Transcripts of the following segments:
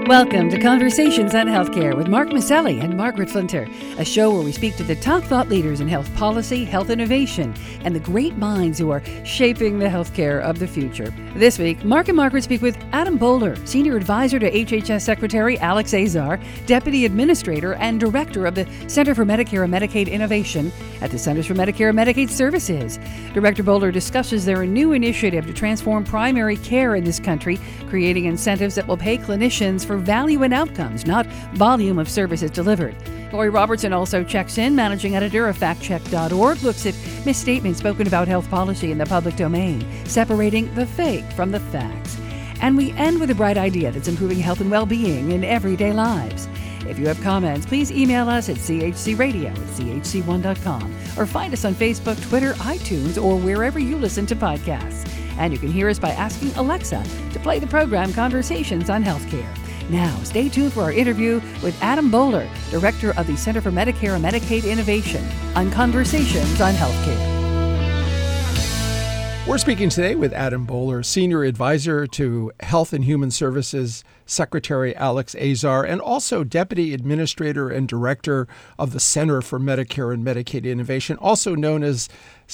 Welcome to Conversations on Healthcare with Mark Maselli and Margaret Flinter, a show where we speak to the top thought leaders in health policy, health innovation, and the great minds who are shaping the healthcare of the future. This week, Mark and Margaret speak with Adam Bowler, Senior Advisor to HHS Secretary Alex Azar, Deputy Administrator and Director of the Center for Medicare and Medicaid Innovation at the Centers for Medicare and Medicaid Services. Director Bowler discusses their new initiative to transform primary care in this country, creating incentives that will pay clinicians for value and outcomes, not volume of services delivered. Lori Robertson also checks in. Managing editor of factcheck.org looks at misstatements spoken about health policy in the public domain, separating the fake from the facts. And we end with a bright idea that's improving health and well-being in everyday lives. If you have comments, please email us at chcradio@chc1.com or find us on Facebook, Twitter, iTunes, or wherever you listen to podcasts. And you can hear us by asking Alexa to play the program Conversations on Healthcare. Now, stay tuned for our interview with Adam Bowler, Director of the Center for Medicare and Medicaid Innovation, on Conversations on Healthcare. We're speaking today with Adam Bowler, Senior Advisor to Health and Human Services Secretary Alex Azar, and also Deputy Administrator and Director of the Center for Medicare and Medicaid Innovation, also known as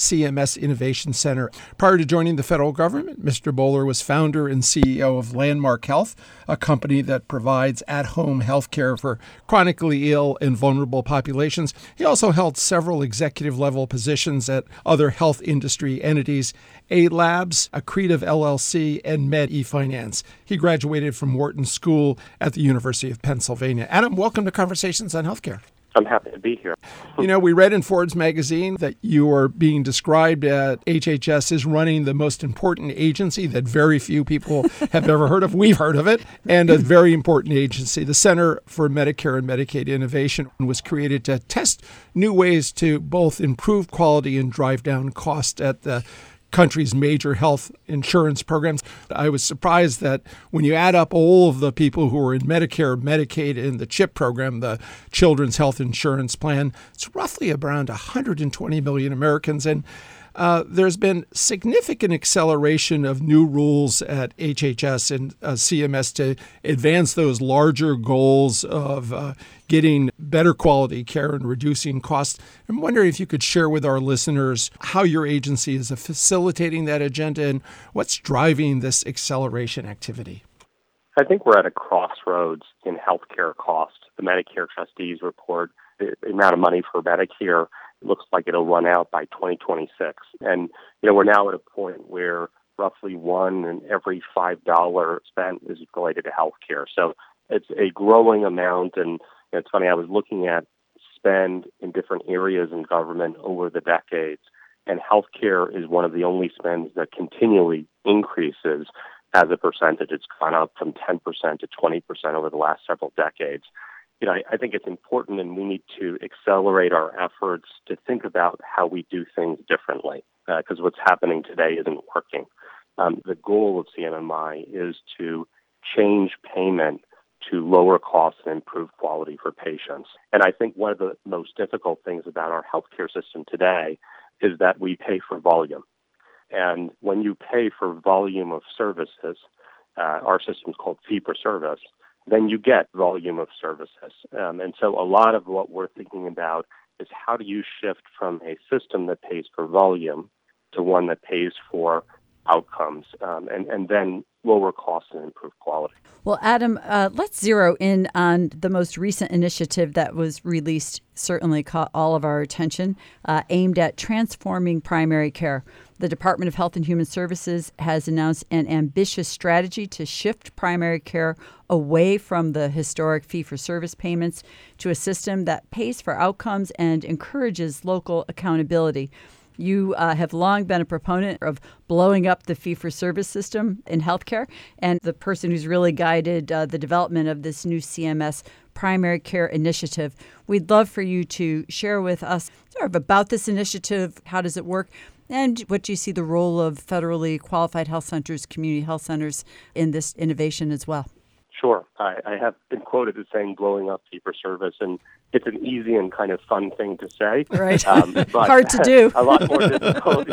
CMS Innovation Center. Prior to joining the federal government, Mr. Bowler was founder and CEO of Landmark Health, a company that provides at-home health care for chronically ill and vulnerable populations. He also held several executive-level positions at other health industry entities, A-Labs, Accretive LLC, and Med eFinance. He graduated from Wharton School at the University of Pennsylvania. Adam, welcome to Conversations on Healthcare. I'm happy to be here. You know, we read in Forbes magazine that you are being described at HHS as running the most important agency that very few people have ever heard of. We've heard of it, and a very important agency. The Center for Medicare and Medicaid Innovation was created to test new ways to both improve quality and drive down cost at the country's major health insurance programs. I was surprised that when you add up all of the people who are in Medicare, Medicaid, and the CHIP program, the Children's Health Insurance Plan, it's roughly around 120 million Americans. And there's been significant acceleration of new rules at HHS and CMS to advance those larger goals of getting better quality care and reducing costs. I'm wondering if you could share with our listeners how your agency is facilitating that agenda and what's driving this acceleration activity. I think we're at a crossroads in healthcare costs. The Medicare trustees report the amount of money for Medicare looks like it'll run out by 2026. And, we're now at a point where roughly $1 in every $5 spent is related to healthcare. So it's a growing amount. And it's funny, I was looking at spend in different areas in government over the decades, and healthcare is one of the only spends that continually increases as a percentage. It's gone up from 10% to 20% over the last several decades. I think it's important, and we need to accelerate our efforts to think about how we do things differently, because what's happening today isn't working. The goal of CMMI is to change payment to lower costs and improve quality for patients. And I think one of the most difficult things about our healthcare system today is that we pay for volume. And when you pay for volume of services, our system is called fee-for-service, then you get volume of services. And so a lot of what we're thinking about is how do you shift from a system that pays for volume to one that pays for outcomes, and then lower costs and improve quality. Well, Adam, let's zero in on the most recent initiative that was released, certainly caught all of our attention, aimed at transforming primary care. The Department of Health and Human Services has announced an ambitious strategy to shift primary care away from the historic fee-for-service payments to a system that pays for outcomes and encourages local accountability. You have long been a proponent of blowing up the fee-for-service system in healthcare, and the person who's really guided the development of this new CMS primary care initiative. We'd love for you to share with us sort of about this initiative, how does it work, and what do you see the role of federally qualified health centers, community health centers in this innovation as well? Sure. I have been quoted as saying blowing up fee-for-service, and it's an easy and kind of fun thing to say. Right. But hard to do. A lot more difficult,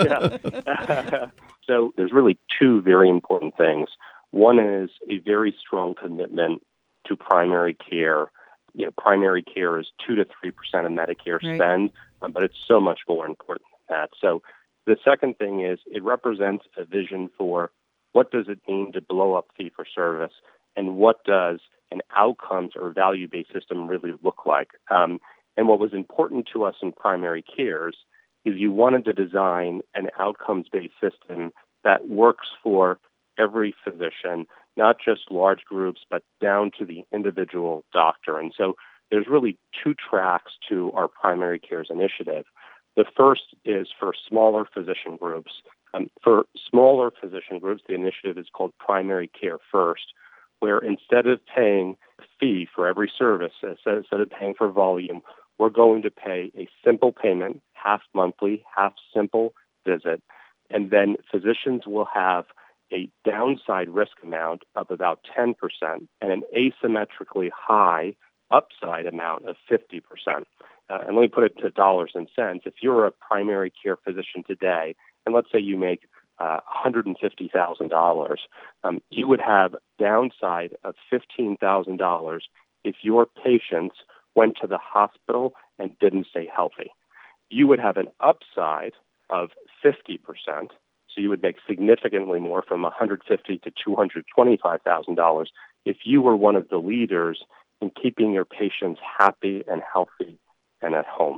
yeah. So there's really two very important things. One is a very strong commitment to primary care. Primary care is 2 to 3% of Medicare spend, but it's so much more important than that. So the second thing is it represents a vision for what does it mean to blow up fee-for-service, and what does an outcomes or value-based system really look like. And what was important to us in primary cares is you wanted to design an outcomes-based system that works for every physician, not just large groups, but down to the individual doctor. And so there's really two tracks to our primary cares initiative. The first is for smaller physician groups. For smaller physician groups, the initiative is called Primary Care First, where instead of paying a fee for every service, instead of paying for volume, we're going to pay a simple payment, half monthly, half simple visit, and then physicians will have a downside risk amount of about 10% and an asymmetrically high upside amount of 50%. And let me put it to dollars and cents. If you're a primary care physician today, and let's say you make $150,000, you would have downside of $15,000 if your patients went to the hospital and didn't stay healthy. You would have an upside of 50%, so you would make significantly more, from $150,000 to $225,000, if you were one of the leaders in keeping your patients happy and healthy and at home.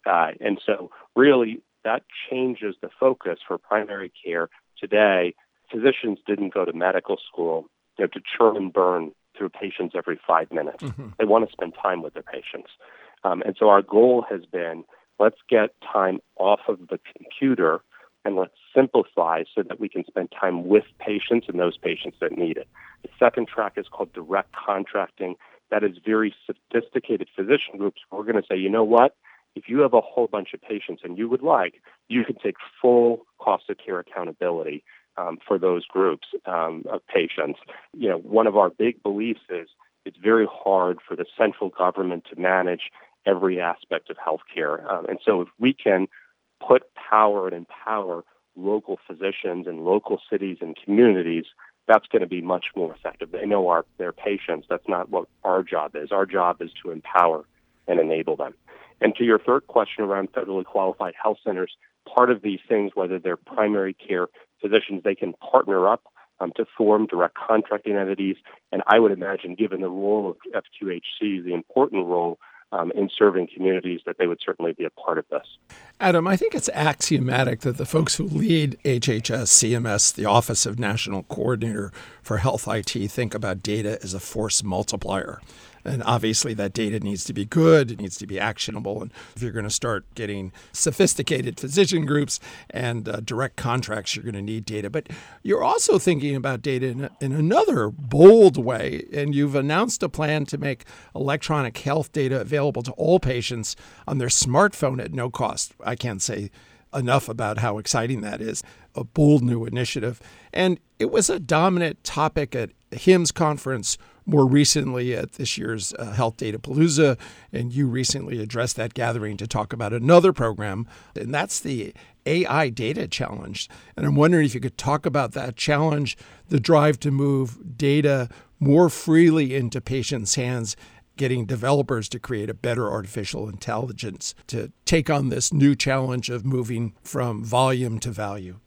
And so really that changes the focus for primary care. Today, physicians didn't go to medical school to churn and burn through patients every 5 minutes. Mm-hmm. They want to spend time with their patients. And so our goal has been, let's get time off of the computer and let's simplify so that we can spend time with patients and those patients that need it. The second track is called direct contracting. That is very sophisticated physician groups. We're going to say, you know what? If you have a whole bunch of patients and you would like, you can take full cost of care accountability for those groups of patients. One of our big beliefs is it's very hard for the central government to manage every aspect of healthcare. And so if we can put power and empower local physicians in local cities and communities, that's going to be much more effective. They know their patients. That's not what our job is. Our job is to empower and enable them. And to your third question around federally qualified health centers, part of these things, whether they're primary care physicians, they can partner up to form direct contracting entities. And I would imagine, given the role of FQHC, the important role in serving communities, that they would certainly be a part of this. Adam, I think it's axiomatic that the folks who lead HHS, CMS, the Office of National Coordinator for Health IT, think about data as a force multiplier. And obviously that data needs to be good, it needs to be actionable. And if you're going to start getting sophisticated physician groups and direct contracts, you're going to need data. But you're also thinking about data in another bold way. And you've announced a plan to make electronic health data available to all patients on their smartphone at no cost. I can't say enough about how exciting that is. A bold new initiative. And it was a dominant topic at the HIMSS conference, more recently at this year's Health Data Palooza, and you recently addressed that gathering to talk about another program, and that's the AI Data Challenge. And I'm wondering if you could talk about that challenge, the drive to move data more freely into patients' hands, getting developers to create a better artificial intelligence to take on this new challenge of moving from volume to value.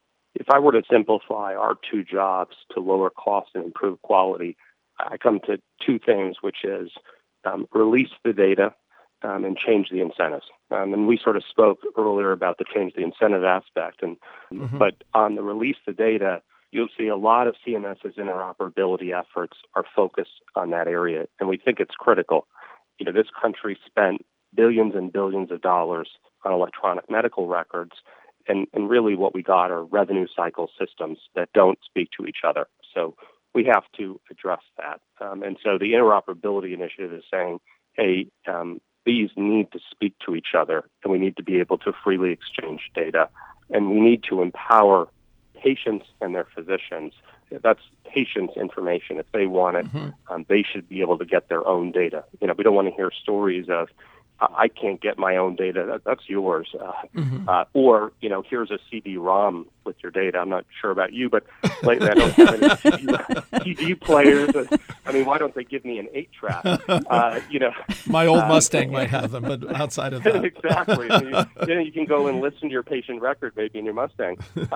If I were to simplify our two jobs to lower costs and improve quality, I come to two things, which is release the data and change the incentives. And we sort of spoke earlier about the change the incentive aspect. But on the release the data, you'll see a lot of CMS's interoperability efforts are focused on that area, and we think it's critical. This country spent billions and billions of dollars on electronic medical records, and really what we got are revenue cycle systems that don't speak to each other. So we have to address that. And so the interoperability initiative is saying, hey, these need to speak to each other, and we need to be able to freely exchange data. And we need to empower patients and their physicians. That's patients' information. If they want it, they should be able to get their own data. We don't want to hear stories of, I can't get my own data. That's yours. Or, here's a CD-ROM with your data. I'm not sure about you, but lately I don't have any CD players. I mean, why don't they give me an 8-track? My old Mustang might have them, but outside of that. Exactly. You can go and listen to your patient record maybe in your Mustang.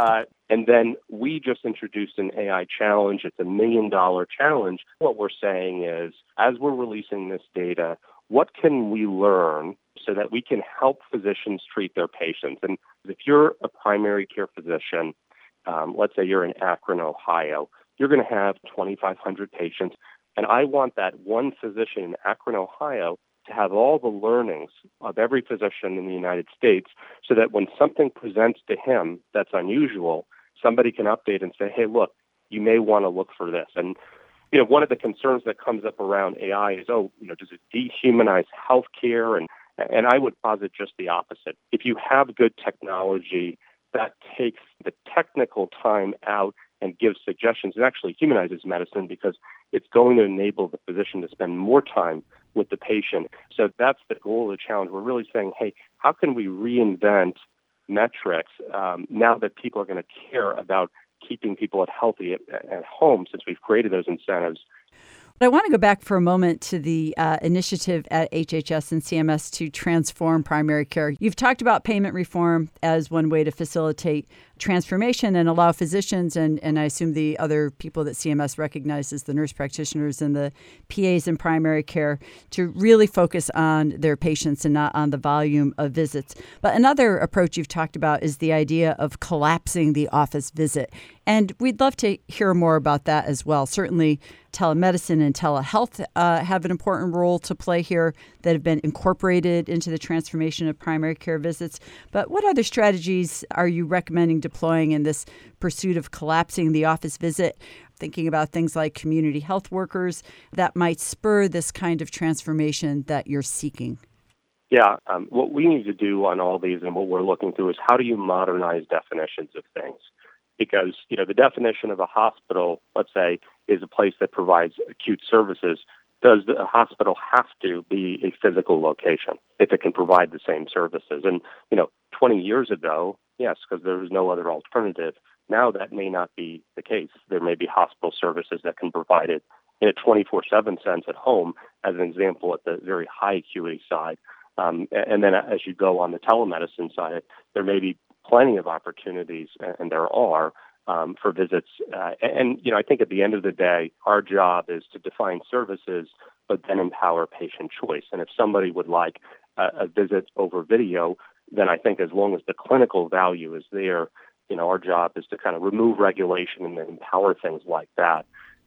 And then we just introduced an AI challenge. It's a $1 million challenge. What we're saying is, as we're releasing this data, what can we learn so that we can help physicians treat their patients? And if you're a primary care physician, let's say you're in Akron, Ohio, you're going to have 2,500 patients. And I want that one physician in Akron, Ohio, to have all the learnings of every physician in the United States so that when something presents to him that's unusual, somebody can update and say, hey, look, you may want to look for this. And one of the concerns that comes up around AI is, does it dehumanize healthcare? And I would posit just the opposite. If you have good technology that takes the technical time out and gives suggestions, it actually humanizes medicine because it's going to enable the physician to spend more time with the patient. So that's the goal of the challenge. We're really saying, hey, how can we reinvent metrics now that people are going to care about keeping people healthy at home, since we've created those incentives? But I want to go back for a moment to the initiative at HHS and CMS to transform primary care. You've talked about payment reform as one way to facilitate transformation and allow physicians and I assume the other people that CMS recognizes, the nurse practitioners and the PAs in primary care, to really focus on their patients and not on the volume of visits. But another approach you've talked about is the idea of collapsing the office visit. And we'd love to hear more about that as well. Certainly, telemedicine and telehealth have an important role to play here that have been incorporated into the transformation of primary care visits. But what other strategies are you recommending deploying in this pursuit of collapsing the office visit? Thinking about things like community health workers that might spur this kind of transformation that you're seeking. Yeah, what we need to do on all these and what we're looking through is how do you modernize definitions of things? Because, the definition of a hospital, let's say, is a place that provides acute services. Does the hospital have to be a physical location if it can provide the same services? And, 20 years ago, yes, because there was no other alternative. Now that may not be the case. There may be hospital services that can provide it in a 24/7 sense at home, as an example, at the very high acuity side. And then as you go on the telemedicine side, there may be plenty of opportunities, and there are, for visits. And I think at the end of the day, our job is to define services, but then empower patient choice. And if somebody would like a visit over video, then I think as long as the clinical value is there, our job is to kind of remove regulation and then empower things like that.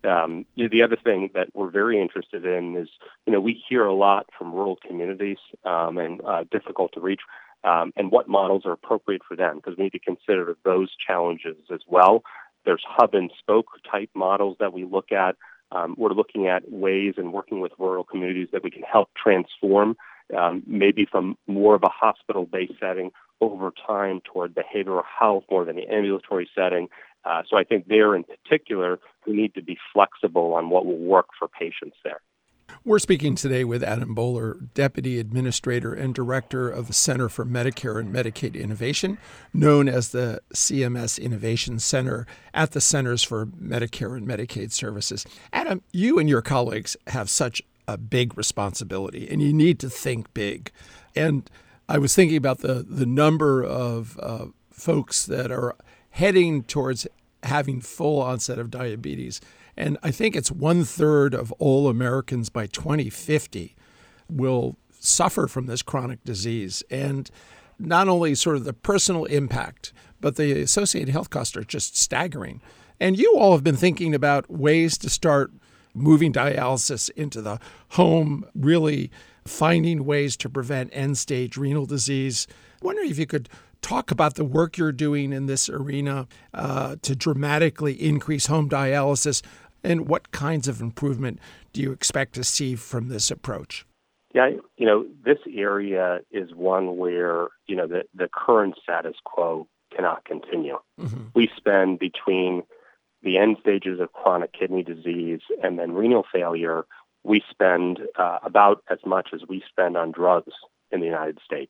The other thing that we're very interested in is, we hear a lot from rural communities and difficult to reach, and what models are appropriate for them, because we need to consider those challenges as well. There's hub and spoke type models that we look at. We're looking at ways and working with rural communities that we can help transform, maybe from more of a hospital-based setting over time toward behavioral health more than the ambulatory setting. So I think there in particular, we need to be flexible on what will work for patients there. We're speaking today with Adam Boehler, Deputy Administrator and Director of the Center for Medicare and Medicaid Innovation, known as the CMS Innovation Center at the Centers for Medicare and Medicaid Services. Adam, you and your colleagues have such a big responsibility, and you need to think big. And I was thinking about the number of folks that are heading towards having full onset of diabetes. And I think it's 1/3 of all Americans by 2050 will suffer from this chronic disease. And not only sort of the personal impact, but the associated health costs are just staggering. And you all have been thinking about ways to start moving dialysis into the home, really finding ways to prevent end-stage renal disease. I'm wondering if you could talk about the work you're doing in this arena to dramatically increase home dialysis, and what kinds of improvement do you expect to see from this approach? Yeah, this area is one where, the current status quo cannot continue. Mm-hmm. We spend between the end stages of chronic kidney disease and then renal failure, we spend about as much as we spend on drugs in the United States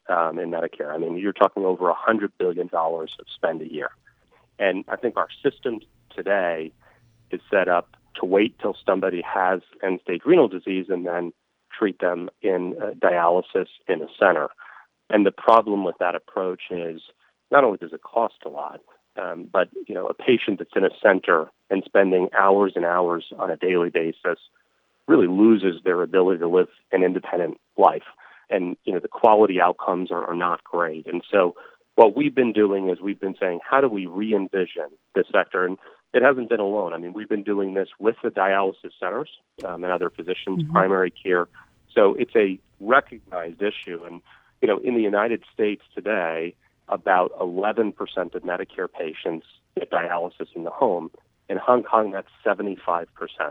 in Medicare. I mean, you're talking over $100 billion of spend a year. And I think our system today is set up to wait till somebody has end-stage renal disease and then treat them in dialysis in a center. And the problem with that approach is not only does it cost a lot, but a patient that's in a center and spending hours and hours on a daily basis really loses their ability to live an independent life. And, the quality outcomes are not great. And so what we've been doing is we've been saying, how do we re-envision this sector? And it hasn't been alone. I mean, we've been doing this with the dialysis centers and other physicians, primary care. So it's a recognized issue. And, in the United States today, about 11% of Medicare patients get dialysis in the home. In Hong Kong, that's 75%.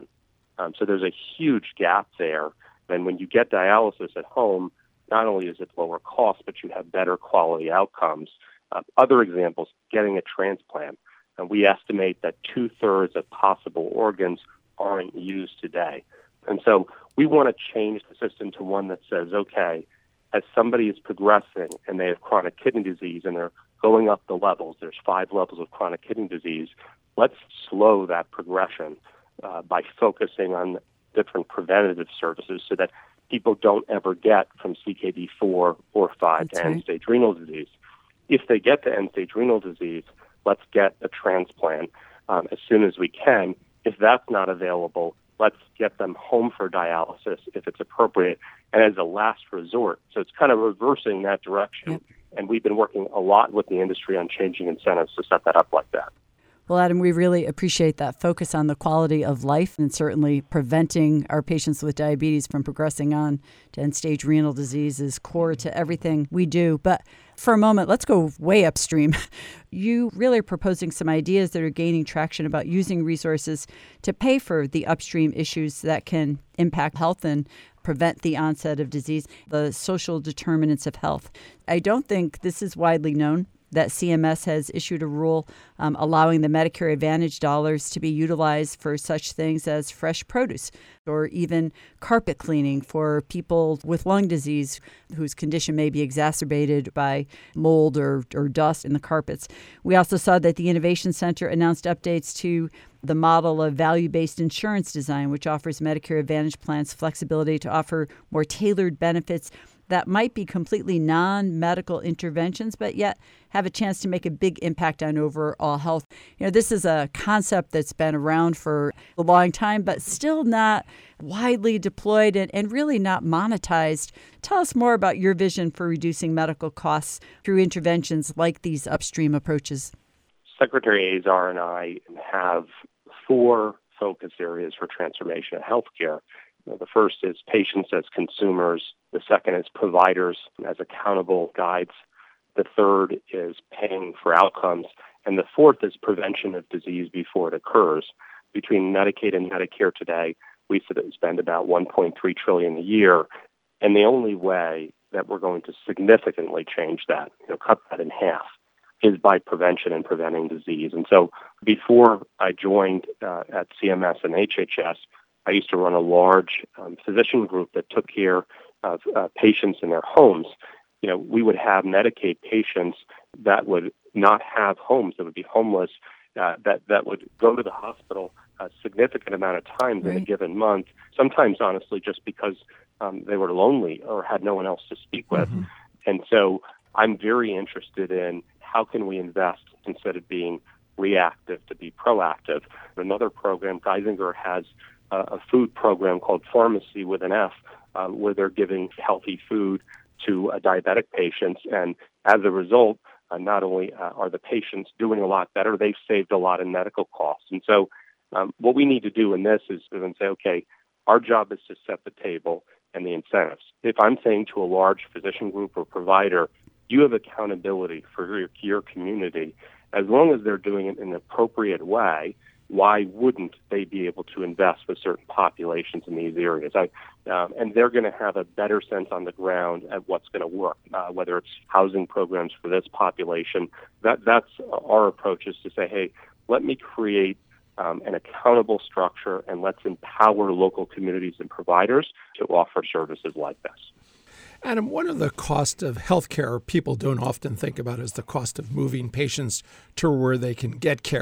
So there's a huge gap there. And when you get dialysis at home, not only is it lower cost, but you have better quality outcomes. Other examples, getting a transplant. We estimate that 2/3 of possible organs aren't used today. And so we want to change the system to one that says, okay, as somebody is progressing and they have chronic kidney disease and they're going up the levels, there's 5 levels of chronic kidney disease, let's slow that progression by focusing on different preventative services so that people don't ever get from CKD 4 or 5 to end-stage renal disease. If they get to end-stage renal disease, let's get a transplant as soon as we can. If that's not available, let's get them home for dialysis if it's appropriate and as a last resort. So it's kind of reversing that direction. Yep. And we've been working a lot with the industry on changing incentives to set that up like that. Well, Adam, we really appreciate that focus on the quality of life and certainly preventing our patients with diabetes from progressing on to end-stage renal disease is core to everything we do. But for a moment, let's go way upstream. You really are proposing some ideas that are gaining traction about using resources to pay for the upstream issues that can impact health and prevent the onset of disease, the social determinants of health. I don't think this is widely known that CMS has issued a rule allowing the Medicare Advantage dollars to be utilized for such things as fresh produce or even carpet cleaning for people with lung disease whose condition may be exacerbated by mold or dust in the carpets. We also saw that the Innovation Center announced updates to the model of value-based insurance design, which offers Medicare Advantage plans flexibility to offer more tailored benefits that might be completely non-medical interventions, but yet have a chance to make a big impact on overall health. This is a concept that's been around for a long time, but still not widely deployed and really not monetized. Tell us more about your vision for reducing medical costs through interventions like these upstream approaches. Secretary Azar and I have 4 focus areas for transformation of healthcare. The first is patients as consumers. The second is providers as accountable guides. The third is paying for outcomes. And the fourth is prevention of disease before it occurs. Between Medicaid and Medicare today, we spend about $1.3 trillion a year. And the only way that we're going to significantly change that, cut that in half, is by prevention and preventing disease. And so before I joined at CMS and HHS, I used to run a large physician group that took care of patients in their homes. We would have Medicaid patients that would not have homes, that would be homeless, that would go to the hospital a significant amount of times in a given month, sometimes, honestly, just because they were lonely or had no one else to speak with. Mm-hmm. And so I'm very interested in how can we invest instead of being reactive to be proactive. Another program, Geisinger has a food program called Pharmacy with an F, where they're giving healthy food to diabetic patients. And as a result, not only are the patients doing a lot better, they've saved a lot in medical costs. And so what we need to do in this is then say, okay, our job is to set the table and the incentives. If I'm saying to a large physician group or provider, you have accountability for your community, as long as they're doing it in an appropriate way, why wouldn't they be able to invest with certain populations in these areas? And they're going to have a better sense on the ground at what's going to work, whether it's housing programs for this population. That's our approach, is to say, hey, let me create an accountable structure and let's empower local communities and providers to offer services like this. Adam, one of the costs of healthcare people don't often think about is the cost of moving patients to where they can get care.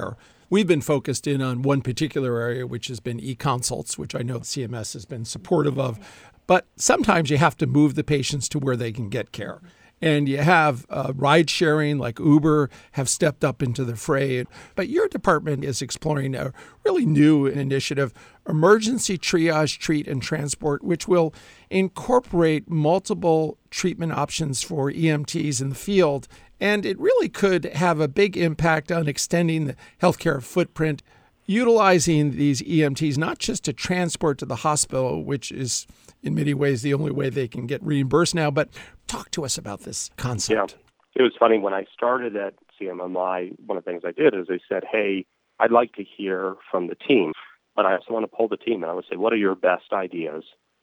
We've been focused in on one particular area, which has been e-consults, which I know CMS has been supportive of. But sometimes you have to move the patients to where they can get care. And you have ride sharing like Uber have stepped up into the fray. But your department is exploring a really new initiative, Emergency Triage, Treat, and Transport, which will incorporate multiple treatment options for EMTs in the field. And it really could have a big impact on extending the healthcare footprint, utilizing these EMTs not just to transport to the hospital, which is in many ways the only way they can get reimbursed now, but talk to us about this concept. Yeah. It was funny when I started at CMMI, one of the things I did is I said, hey, I'd like to hear from the team, but I also want to poll the team. And I would say, what are your best ideas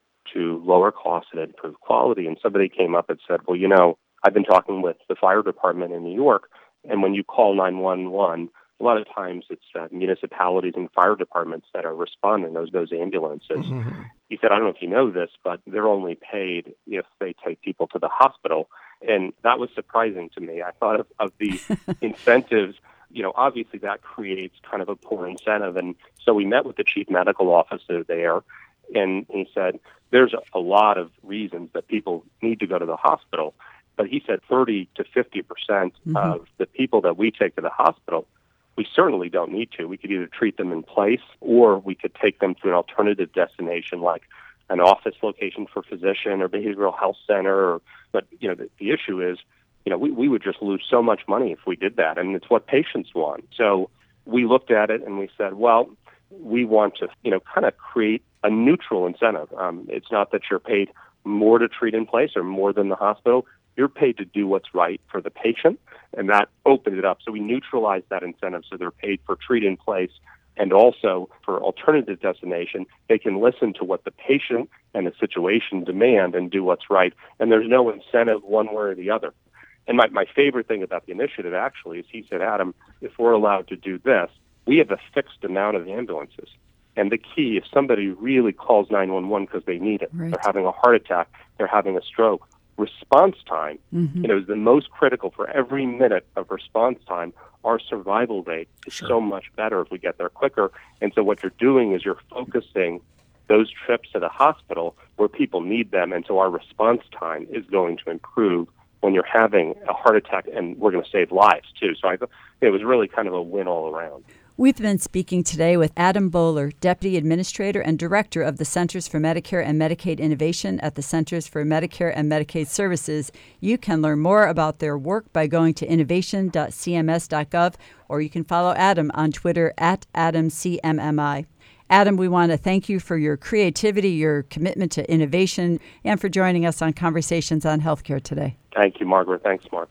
to lower costs and improve quality? And somebody came up and said, well, I've been talking with the fire department in New York, and when you call 911, a lot of times it's municipalities and fire departments that are responding, those ambulances. Mm-hmm. He said, I don't know if you know this, but they're only paid if they take people to the hospital. And that was surprising to me. I thought of the incentives. Obviously that creates kind of a poor incentive. And so we met with the chief medical officer there, and he said, there's a lot of reasons that people need to go to the hospital. But he said 30 to 50% of the people that we take to the hospital, we certainly don't need to. We could either treat them in place, or we could take them to an alternative destination like an office location for physician or behavioral health center. But the issue is, we would just lose so much money if we did that, and it's what patients want. So we looked at it and we said, well, we want to, kind of create a neutral incentive. It's not that you're paid more to treat in place or more than the hospital. You're paid to do what's right for the patient, and that opened it up. So we neutralized that incentive, so they're paid for treat in place, and also for alternative destination, they can listen to what the patient and the situation demand and do what's right, and there's no incentive one way or the other. And my favorite thing about the initiative, actually, is he said, Adam, if we're allowed to do this, we have a fixed amount of ambulances. And the key, if somebody really calls 911 because they need it, right, they're having a heart attack, they're having a stroke, response time, is the most critical. For every minute of response time, our survival rate is so much better if we get there quicker. And so what you're doing is you're focusing those trips to the hospital where people need them. And so our response time is going to improve when you're having a heart attack, and we're going to save lives too. So I thought it was really kind of a win all around. We've been speaking today with Adam Boehler, Deputy Administrator and Director of the Centers for Medicare and Medicaid Innovation at the Centers for Medicare and Medicaid Services. You can learn more about their work by going to innovation.cms.gov, or you can follow Adam on Twitter at AdamCMMI. Adam, we want to thank you for your creativity, your commitment to innovation, and for joining us on Conversations on Healthcare today. Thank you, Margaret. Thanks, Mark.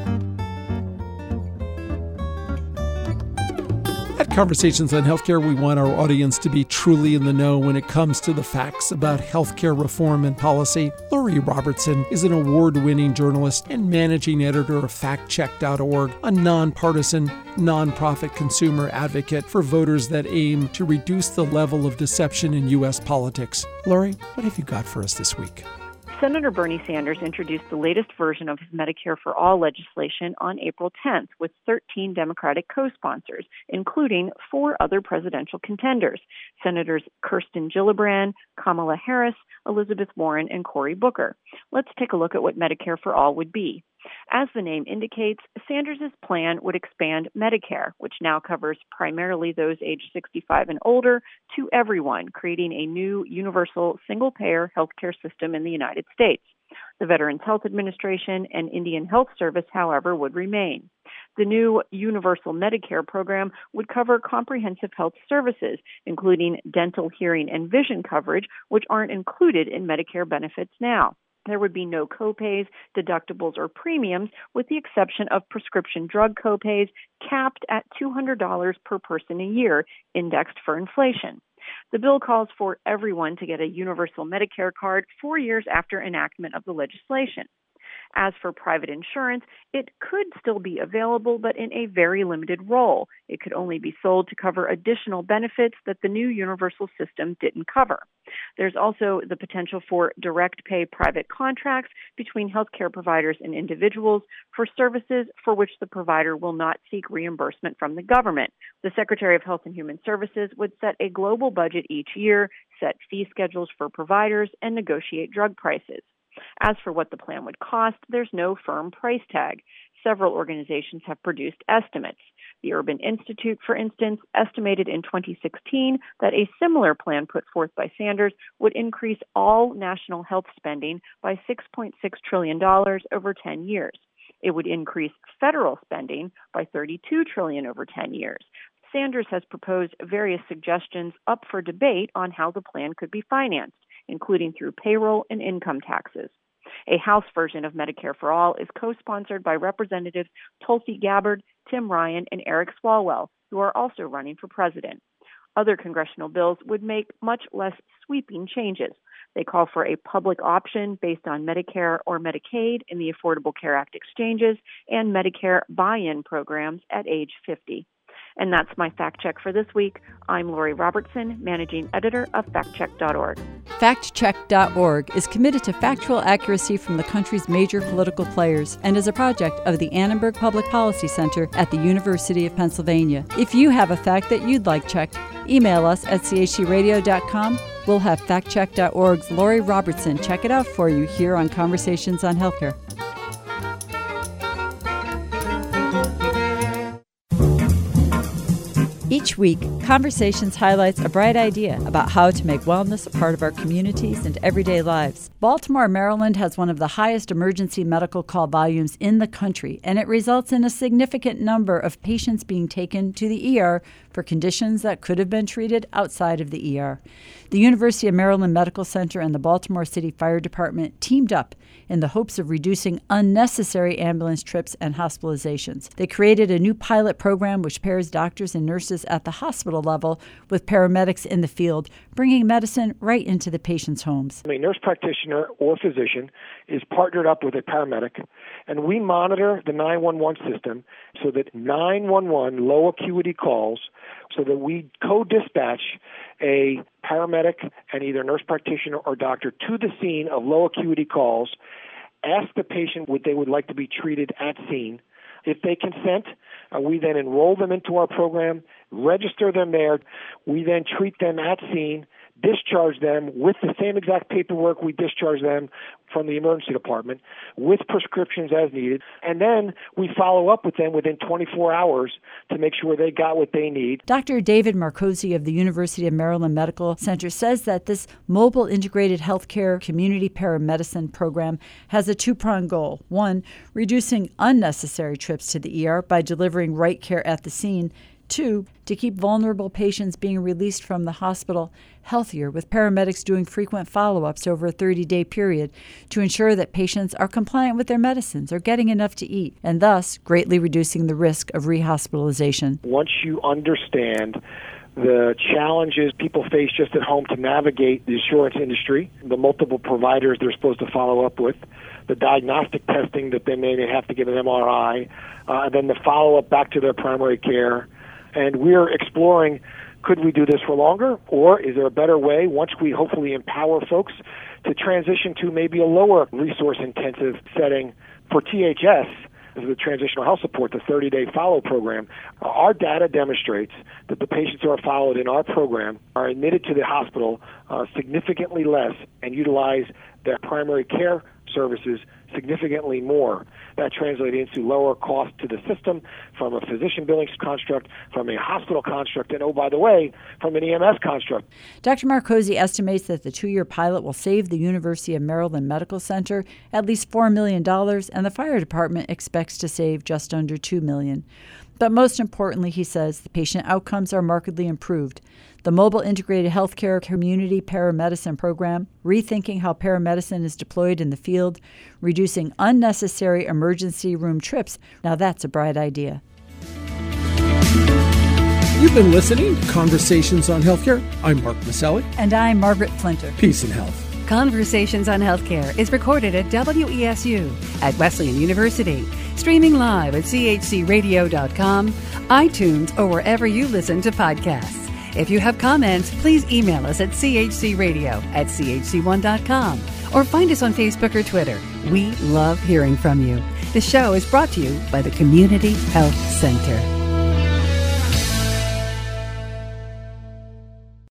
At Conversations on Healthcare, we want our audience to be truly in the know when it comes to the facts about healthcare reform and policy. Lori Robertson is an award-winning journalist and managing editor of factcheck.org, a nonpartisan, nonprofit consumer advocate for voters that aim to reduce the level of deception in U.S. politics. Lori, what have you got for us this week? Senator Bernie Sanders introduced the latest version of his Medicare for All legislation on April 10th with 13 Democratic co-sponsors, including 4 other presidential contenders, Senators Kirsten Gillibrand, Kamala Harris, Elizabeth Warren, and Cory Booker. Let's take a look at what Medicare for All would be. As the name indicates, Sanders' plan would expand Medicare, which now covers primarily those aged 65 and older, to everyone, creating a new universal single-payer healthcare system in the United States. The Veterans Health Administration and Indian Health Service, however, would remain. The new Universal Medicare program would cover comprehensive health services, including dental, hearing, and vision coverage, which aren't included in Medicare benefits now. There would be no copays, deductibles, or premiums, with the exception of prescription drug copays capped at $200 per person a year, indexed for inflation. The bill calls for everyone to get a universal Medicare card 4 years after enactment of the legislation. As for private insurance, it could still be available, but in a very limited role. It could only be sold to cover additional benefits that the new universal system didn't cover. There's also the potential for direct pay private contracts between healthcare providers and individuals for services for which the provider will not seek reimbursement from the government. The Secretary of Health and Human Services would set a global budget each year, set fee schedules for providers, and negotiate drug prices. As for what the plan would cost, there's no firm price tag. Several organizations have produced estimates. The Urban Institute, for instance, estimated in 2016 that a similar plan put forth by Sanders would increase all national health spending by $6.6 trillion over 10 years. It would increase federal spending by $32 trillion over 10 years. Sanders has proposed various suggestions up for debate on how the plan could be financed, including through payroll and income taxes. A House version of Medicare for All is co-sponsored by Representatives Tulsi Gabbard, Tim Ryan, and Eric Swalwell, who are also running for president. Other congressional bills would make much less sweeping changes. They call for a public option based on Medicare or Medicaid in the Affordable Care Act exchanges and Medicare buy-in programs at age 50. And that's my fact check for this week. I'm Lori Robertson, managing editor of factcheck.org. FactCheck.org is committed to factual accuracy from the country's major political players and is a project of the Annenberg Public Policy Center at the University of Pennsylvania. If you have a fact that you'd like checked, email us at chcradio.com. We'll have FactCheck.org's Lori Robertson check it out for you here on Conversations on Healthcare. Each week, Conversations highlights a bright idea about how to make wellness a part of our communities and everyday lives. Baltimore, Maryland has one of the highest emergency medical call volumes in the country, and it results in a significant number of patients being taken to the ER for conditions that could have been treated outside of the ER. The University of Maryland Medical Center and the Baltimore City Fire Department teamed up in the hopes of reducing unnecessary ambulance trips and hospitalizations. They created a new pilot program which pairs doctors and nurses at the hospital level with paramedics in the field, bringing medicine right into the patient's homes. A nurse practitioner or physician is partnered up with a paramedic, and we monitor the 911 system so that 911 low acuity calls, so that we co-dispatch a paramedic and either nurse practitioner or doctor to the scene of low acuity calls, ask the patient what they would like to be treated at scene. If they consent, we then enroll them into our program, register them there. We then treat them at scene, discharge them with the same exact paperwork we discharge them from the emergency department with prescriptions as needed. And then we follow up with them within 24 hours to make sure they got what they need. Dr. David Marcosi of the University of Maryland Medical Center says that this mobile integrated healthcare community paramedicine program has a two-pronged goal. One, reducing unnecessary trips to the ER by delivering right care at the scene. Two, to keep vulnerable patients being released from the hospital healthier, with paramedics doing frequent follow-ups over a 30-day period to ensure that patients are compliant with their medicines or getting enough to eat, and thus greatly reducing the risk of rehospitalization. Once you understand the challenges people face just at home to navigate the insurance industry, the multiple providers they're supposed to follow up with, the diagnostic testing that they may have to give an MRI, then the follow-up back to their primary care. And we're exploring, could we do this for longer, or is there a better way, once we hopefully empower folks, to transition to maybe a lower resource-intensive setting for THS, the Transitional Health Support, the 30-day follow program. Our data demonstrates that the patients who are followed in our program are admitted to the hospital significantly less and utilize their primary care services significantly more. That translates into lower cost to the system from a physician billing construct, from a hospital construct, and, oh, by the way, from an EMS construct. Dr. Marcosi estimates that the 2-year pilot will save the University of Maryland Medical Center at least $4 million, and the fire department expects to save just under $2 million. But most importantly, he says, the patient outcomes are markedly improved. The Mobile Integrated Healthcare Community Paramedicine Program, rethinking how paramedicine is deployed in the field, reducing unnecessary emergency room trips. Now that's a bright idea. You've been listening to Conversations on Healthcare. I'm Mark Maselli. And I'm Margaret Flinter. Peace and health. Conversations on Healthcare is recorded at WESU at Wesleyan University, streaming live at chcradio.com, iTunes, or wherever you listen to podcasts. If you have comments, please email us at chcradio@chc1.com or find us on Facebook or Twitter. We love hearing from you. The show is brought to you by the Community Health Center.